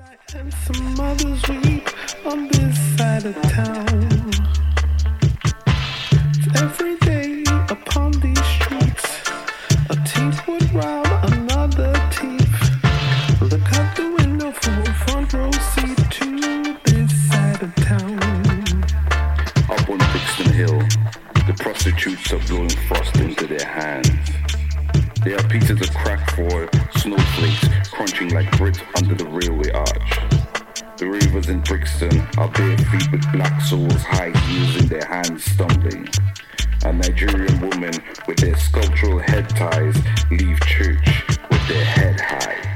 And some others weep on this side of town. Every day upon these streets, a thief would rob another thief. Look out the window for a front row seat to this side of town. Up on Brixton Hill, the prostitutes are blowing frost into their hands. There are pieces of crack for snowflakes crunching like bricks under the railway arch. The ravers in Brixton are bare feet with black soles, high heels in their hands stumbling. A Nigerian woman with their sculptural head ties leave church with their head high.